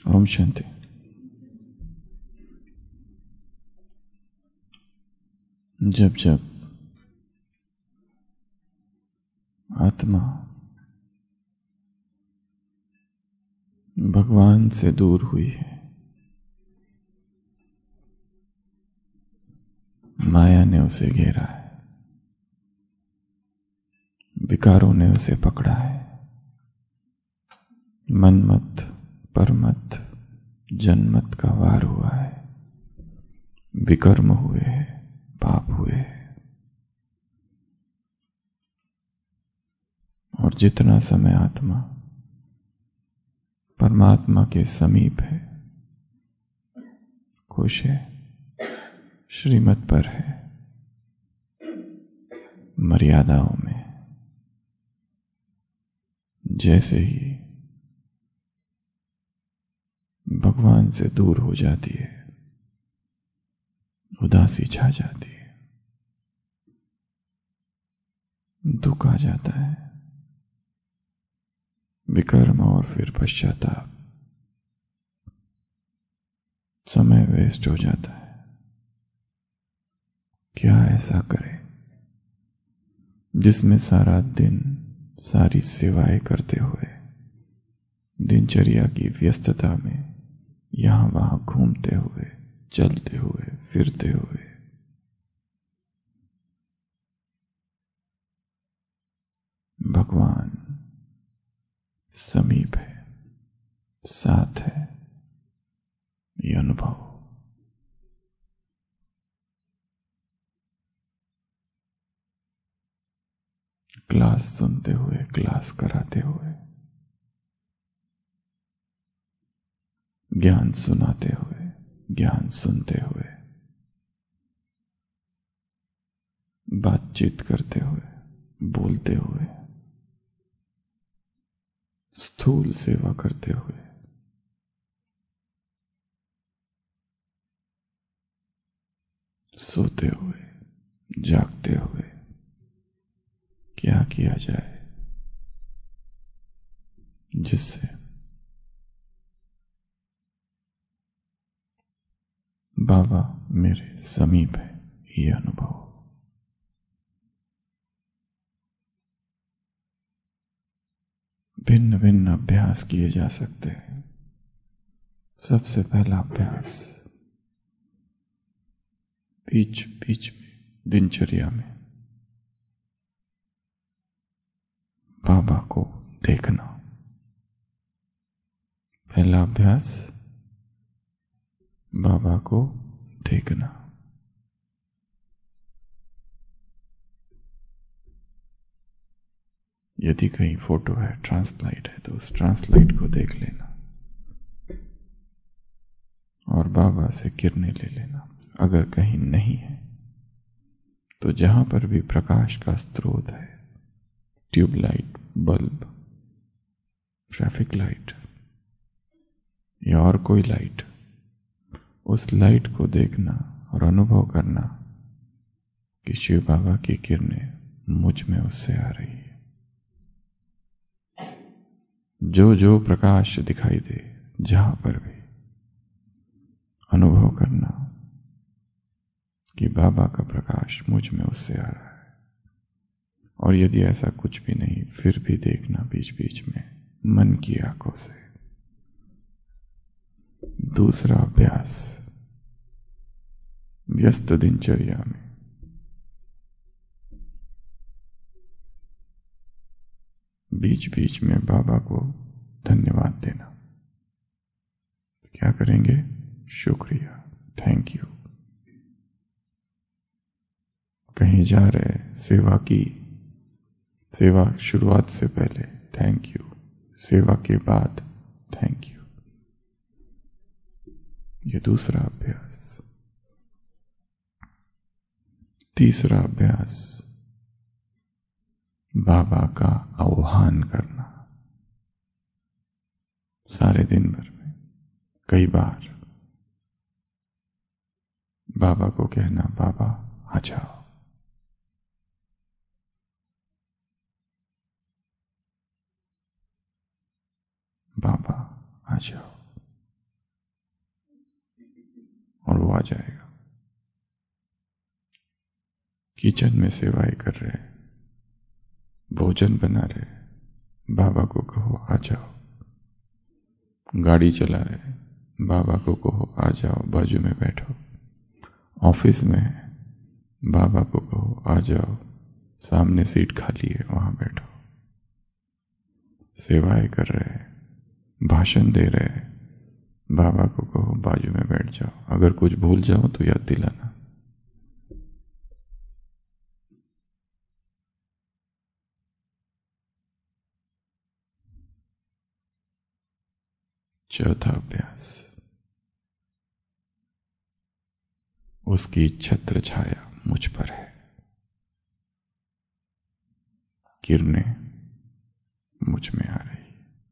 ओम शांति। जब जब आत्मा भगवान से दूर हुई है, माया ने उसे घेरा है, विकारों ने उसे पकड़ा है, मनमत परमत जन्मत का वार हुआ है, विकर्म हुए हैं, पाप हुए हैं। और जितना समय आत्मा परमात्मा के समीप है, खुश है, श्रीमत पर है, मर्यादाओं में, जैसे ही भगवान से दूर हो जाती है, उदासी छा जाती है, दुख आ जाता है, विकर्म और फिर पश्चाताप, समय वेस्ट हो जाता है। क्या ऐसा करे जिसमें सारा दिन सारी सेवाएं करते हुए, दिनचर्या की व्यस्तता में यहां वहां घूमते हुए, चलते हुए, फिरते हुए भगवान समीप है, साथ है, ये अनुभव। क्लास सुनते हुए, क्लास कराते हुए, ज्ञान सुनाते हुए, ज्ञान सुनते हुए, बातचीत करते हुए, बोलते हुए, स्थूल सेवा करते हुए, सोते हुए, जागते हुए, क्या किया जाए जिससे बाबा मेरे समीप है, ये अनुभव। भिन्न भिन्न अभ्यास किए जा सकते हैं। सबसे पहला अभ्यास बीच बीच में दिनचर्या में बाबा को देखना। पहला अभ्यास बाबा को देखना। यदि कहीं फोटो है, ट्रांसलाइट है, तो उस ट्रांसलाइट को देख लेना और बाबा से किरणें ले लेना। अगर कहीं नहीं है तो जहां पर भी प्रकाश का स्रोत है, ट्यूबलाइट, बल्ब, ट्रैफिक लाइट या और कोई लाइट, उस लाइट को देखना और अनुभव करना कि शिव बाबा की किरणें मुझ में उससे आ रही है। जो जो प्रकाश दिखाई दे, जहां पर भी अनुभव करना कि बाबा का प्रकाश मुझ में उससे आ रहा है। और यदि ऐसा कुछ भी नहीं, फिर भी देखना बीच बीच में मन की आंखों से। दूसरा अभ्यास, व्यस्त दिनचर्या में बीच बीच में बाबा को धन्यवाद देना। क्या करेंगे? शुक्रिया, थैंक यू। कहीं जा रहे, सेवा की, सेवा शुरुआत से पहले थैंक यू, सेवा के बाद थैंक यू। ये दूसरा अभ्यास। तीसरा अभ्यास, बाबा का आह्वान करना। सारे दिन भर में कई बार बाबा को कहना, बाबा आ जाओ, बाबा आ जाओ। जाएगा। किचन में सेवाएं कर रहे, भोजन बना रहे, बाबा को कहो आ जाओ। गाड़ी चला रहे, बाबा को कहो आ जाओ, बाजू में बैठो। ऑफिस में है, बाबा को कहो आ जाओ, सामने सीट खाली है, वहां बैठो। सेवाएं कर रहे, भाषण दे रहे, बाबा को कहो बाजू में बैठ जाओ। अगर कुछ भूल जाओ तो याद दिलाना। चौथा अभ्यास, उसकी छत्र छाया मुझ पर है। किरणें मुझ में आ रही,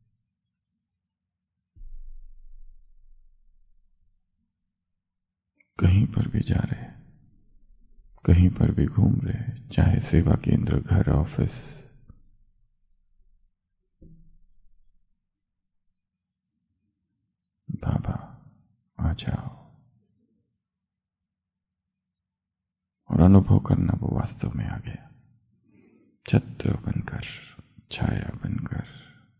कहीं पर भी जा रहे, कहीं पर भी घूम रहे, चाहे सेवा केंद्र, घर, ऑफिस, बाबा आ जाओ। और अनुभव करना वो वास्तव में आ गया, छत्र बनकर, छाया बनकर।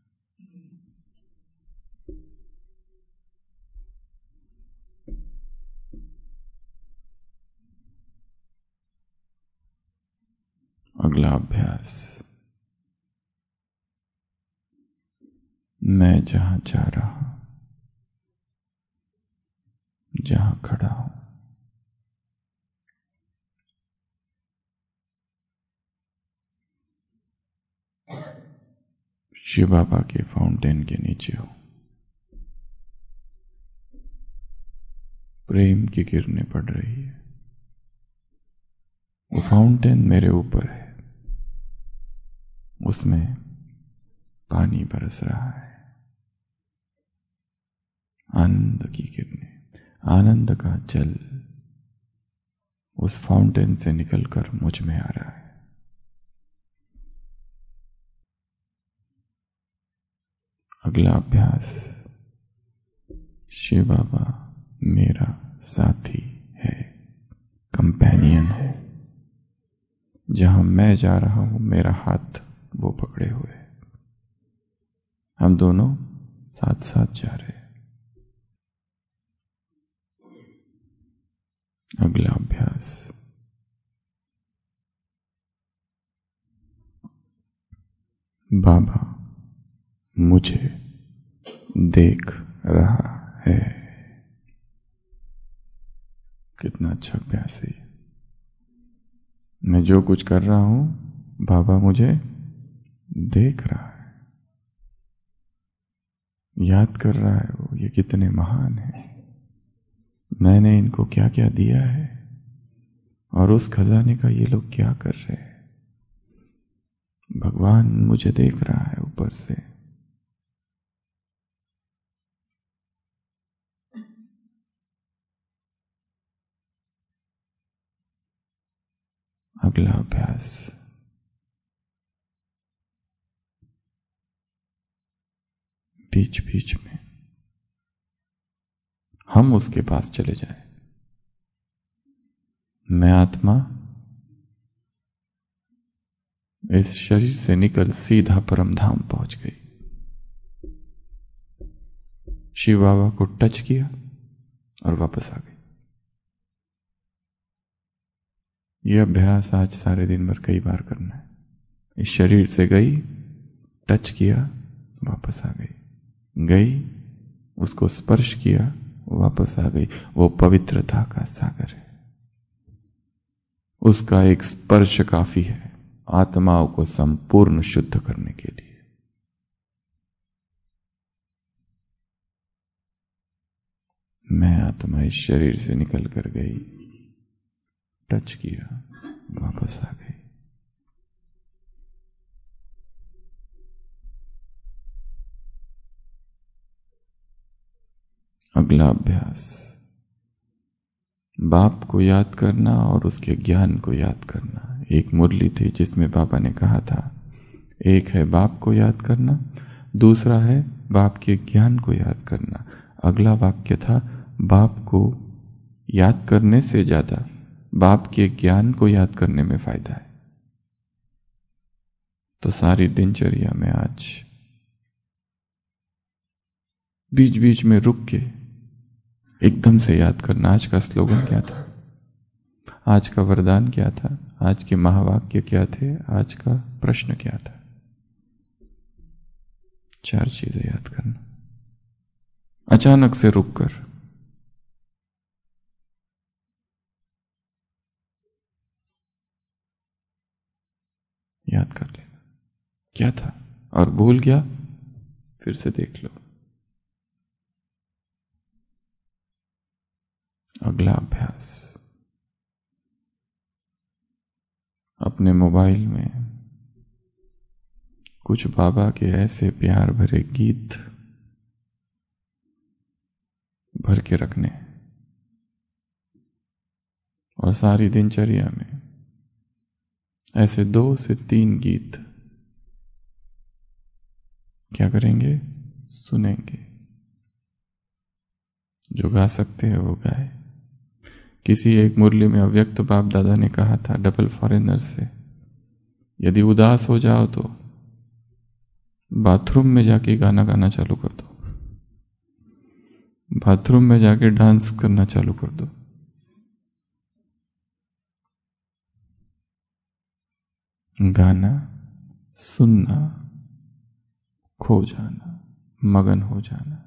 अगला अभ्यास, मैं जहां जा रहा हूं, जहां खड़ा हूं, शिव बाबा के फाउंटेन के नीचे हूं। प्रेम की किरणें पड़ रही है, वो फाउंटेन मेरे ऊपर है, उसमें पानी बरस रहा है। आनंद की किरणें, आनंद का जल उस फाउंटेन से निकलकर मुझ में आ रहा है। अगला अभ्यास, शिव बाबा मेरा साथी है, कंपेनियन है। जहां मैं जा रहा हूं, मेरा हाथ वो पकड़े हुए है, हम दोनों साथ साथ जा रहे हैं। अगला अभ्यास, बाबा मुझे देख रहा है। कितना अच्छा अभ्यास है ये। मैं जो कुछ कर रहा हूं, बाबा मुझे देख रहा है, याद कर रहा है वो, ये कितने महान है, मैंने इनको क्या क्या दिया है और उस खजाने का ये लोग क्या कर रहे हैं। भगवान मुझे देख रहा है ऊपर से। अगला अभ्यास, बीच बीच में हम उसके पास चले जाए। मैं आत्मा इस शरीर से निकल सीधा परम धाम पहुंच गई। शिव बाबा को टच किया और वापस आ गई। यह अभ्यास आज सारे दिन भर कई बार करना है। इस शरीर से गई, टच किया, वापस आ गई, गई, उसको स्पर्श किया, वापस आ गई। वो पवित्रता का सागर है, उसका एक स्पर्श काफी है आत्माओं को संपूर्ण शुद्ध करने के लिए। मैं आत्मा इस शरीर से निकल कर गई, टच किया, वापस आ गई। अगला अभ्यास, बाप को याद करना और उसके ज्ञान को याद करना। एक मुरली थी जिसमें बाबा ने कहा था, एक है बाप को याद करना, दूसरा है बाप के ज्ञान को याद करना। अगला वाक्य था, बाप को याद करने से ज्यादा बाप के ज्ञान को याद करने में फायदा है। तो सारी दिनचर्या में आज बीच बीच में रुक के एकदम से याद करना, आज का स्लोगन क्या था, आज का वरदान क्या था, आज के महावाक्य क्या थे, आज का प्रश्न क्या था। 4 चीजें याद करना, अचानक से रुककर याद कर लेना क्या था, और भूल गया फिर से देख लो। अगला अभ्यास, अपने मोबाइल में कुछ बाबा के ऐसे प्यार भरे गीत भर के रखने, और सारी दिनचर्या में ऐसे 2 से 3 गीत क्या करेंगे, सुनेंगे। जो गा सकते हैं वो गाए। किसी एक मुरली में अव्यक्त बाप दादा ने कहा था डबल फॉरेनर से, यदि उदास हो जाओ तो बाथरूम में जाके गाना गाना चालू कर दो, बाथरूम में जाके डांस करना चालू कर दो। गाना, सुनना, खो जाना, मगन हो जाना।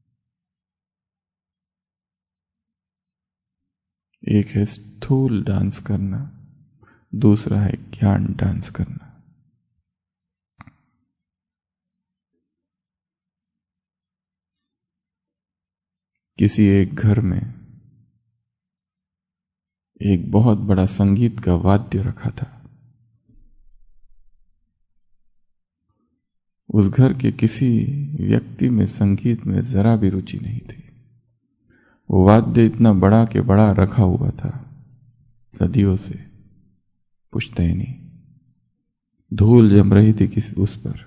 एक है स्थूल डांस करना, दूसरा है ज्ञान डांस करना। किसी एक घर में एक बहुत बड़ा संगीत का वाद्य रखा था। उस घर के किसी व्यक्ति में संगीत में जरा भी रुचि नहीं थी। वो वाद्य इतना बड़ा के बड़ा रखा हुआ था, सदियों से पुश्तैनी, धूल जम रही थी उस पर।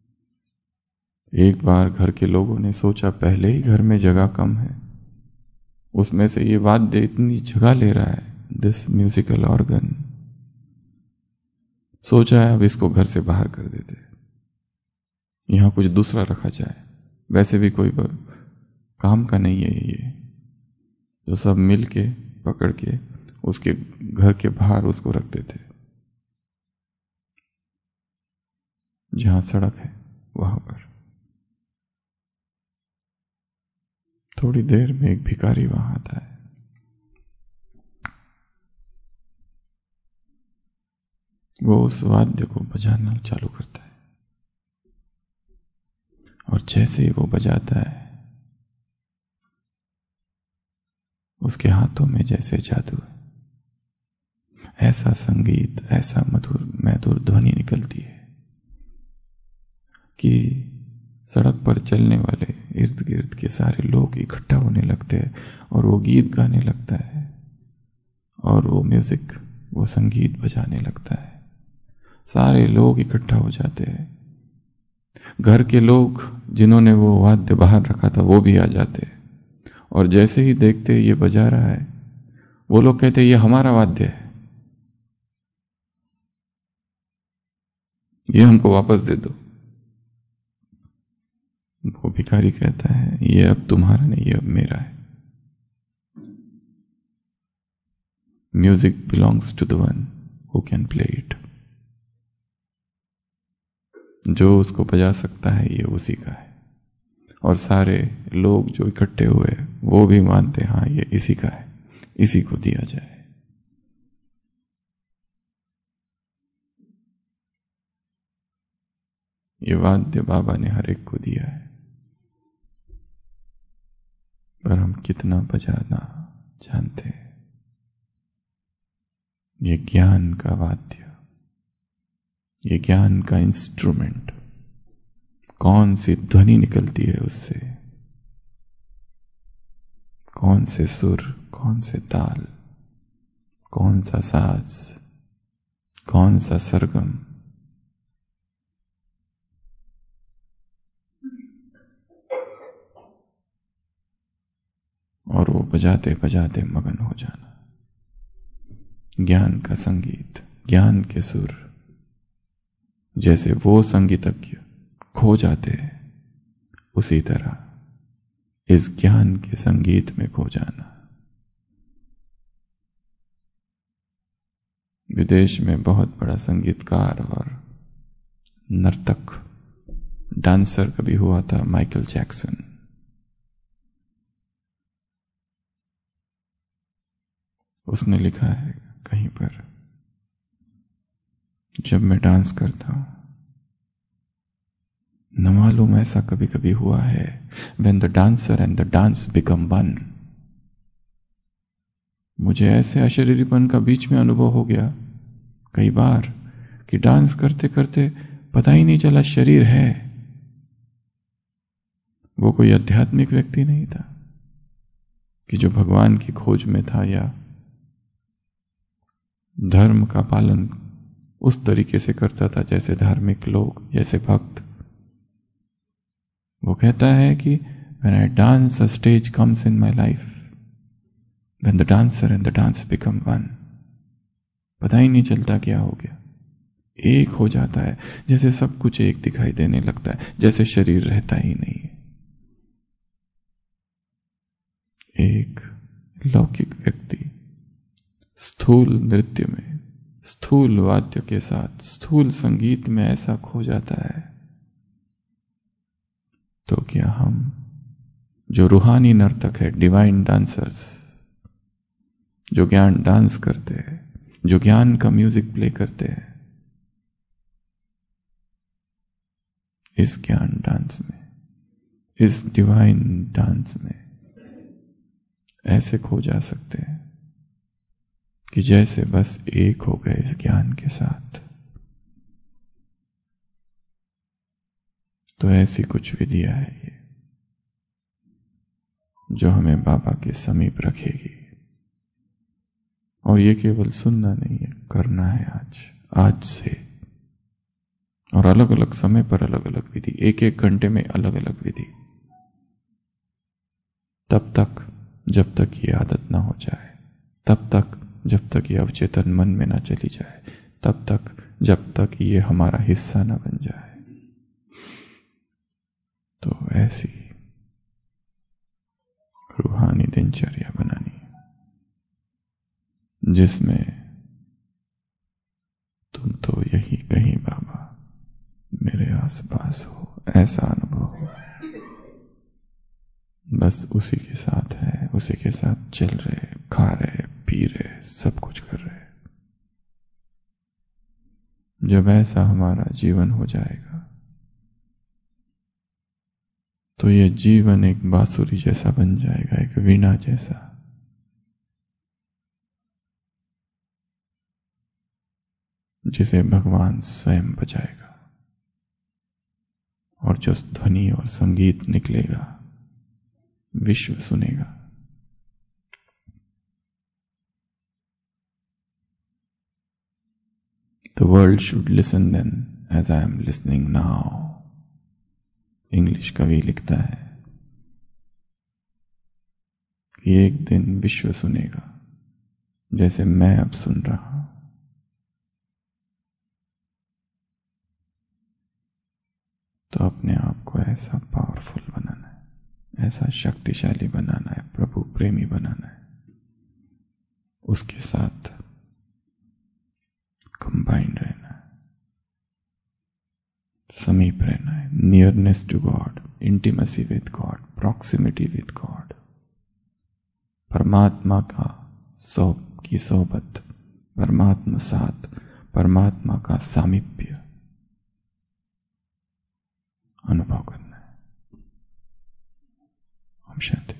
एक बार घर के लोगों ने सोचा पहले ही घर में जगह कम है, उसमें से ये वाद्य इतनी जगह ले रहा है, दिस म्यूजिकल ऑर्गन, सोचा है अब इसको घर से बाहर कर देते, यहां कुछ दूसरा रखा जाए। वैसे भी कोई काम का नहीं है ये, जो सब मिल के पकड़ के उसके घर के बाहर उसको रखते थे, जहां सड़क है वहां पर। थोड़ी देर में एक भिखारी वहां आता है। वो उस वाद्य को बजाना चालू करता है, और जैसे ही वो बजाता है उसके हाथों में जैसे जादू है, ऐसा संगीत, ऐसा मधुर मधुर ध्वनि निकलती है कि सड़क पर चलने वाले इर्द गिर्द के सारे लोग इकट्ठा होने लगते हैं, और वो गीत गाने लगता है, और वो म्यूजिक, वो संगीत बजाने लगता है। सारे लोग इकट्ठा हो जाते हैं। घर के लोग जिन्होंने वो वाद्य बाहर रखा था वो भी आ जाते हैं, और जैसे ही देखते ये बजा रहा है, वो लोग कहते ये हमारा वाद्य है, ये हमको वापस दे दो। वो भिखारी कहता है ये अब तुम्हारा नहीं, ये अब मेरा है। Music belongs to the one who can play it. जो उसको बजा सकता है ये उसी का है, और सारे लोग जो इकट्ठे हुए वो भी मानते हाँ ये इसी का है, इसी को दिया जाए। ये वाद्य बाबा ने हर एक को दिया है, पर हम कितना बजाना जानते हैं। ये ज्ञान का वाद्य, ये ज्ञान का इंस्ट्रूमेंट, कौन सी ध्वनि निकलती है उससे, कौन से सुर, कौन से ताल, कौन सा साज, कौन सा सरगम, और वो बजाते बजाते मगन हो जाना। ज्ञान का संगीत, ज्ञान के सुर, जैसे वो संगीतज्ञ खो जाते हैं, उसी तरह इस ज्ञान के संगीत में खो जाना। विदेश में बहुत बड़ा संगीतकार और नर्तक, डांसर कभी हुआ था माइकल जैक्सन। उसने लिखा है कहीं पर, जब मैं डांस करता हूं, न मालूम ऐसा कभी कभी हुआ है, when the dancer and the dance become one, मुझे ऐसे अशरीरीपन का बीच में अनुभव हो गया कई बार कि डांस करते करते पता ही नहीं चला शरीर है। वो कोई आध्यात्मिक व्यक्ति नहीं था कि जो भगवान की खोज में था या धर्म का पालन उस तरीके से करता था जैसे धार्मिक लोग, जैसे भक्त। वो कहता है कि when I dance, a stage comes in my life, when the dancer and the dance become one, पता ही नहीं चलता क्या हो गया, एक हो जाता है, जैसे सब कुछ एक दिखाई देने लगता है, जैसे शरीर रहता ही नहीं है। एक लौकिक व्यक्ति स्थूल नृत्य में, स्थूल वाद्य के साथ, स्थूल संगीत में ऐसा खो जाता है, तो क्या हम जो रूहानी नर्तक है, डिवाइन डांसर्स, जो ज्ञान डांस करते हैं, जो ज्ञान का म्यूजिक प्ले करते हैं, इस ज्ञान डांस में, इस डिवाइन डांस में ऐसे खो जा सकते हैं कि जैसे बस एक हो गए इस ज्ञान के साथ। तो ऐसी कुछ विधियां है ये जो हमें बाबा के समीप रखेगी। और ये केवल सुनना नहीं है, करना है आज से। और अलग अलग समय पर अलग अलग विधि, एक एक घंटे में अलग अलग विधि, तब तक जब तक ये आदत ना हो जाए, तब तक जब तक ये अवचेतन मन में ना चली जाए, तब तक जब तक ये हमारा हिस्सा ना बन जाए। तो ऐसी रूहानी दिनचर्या बनानी है जिसमें तुम तो यही कहीं बाबा मेरे आसपास हो, ऐसा अनुभव हो, बस उसी के साथ है, उसी के साथ चल रहे, खा रहे, पी रहे, सब कुछ कर रहे। जब ऐसा हमारा जीवन हो जाएगा तो ये जीवन एक बांसुरी जैसा बन जाएगा, एक वीणा जैसा, जिसे भगवान स्वयं बजाएगा, और जो ध्वनि और संगीत निकलेगा विश्व सुनेगा। The world should listen then as I am listening now. English कवि लिखता है कि एक दिन विश्व सुनेगा जैसे मैं अब सुन रहा हूं। तो अपने आप को ऐसा पावरफुल बनाना है, ऐसा शक्तिशाली बनाना है, प्रभु प्रेमी बनाना है, उसके साथ कंबाइंड रहना है, समीप रहना है, nearness to God, intimacy with God, proximity with God, परमात्मा की सोबत, परमात्मा साथ, परमात्मा का सामीप्य अनुभव करना है। ओम शांति।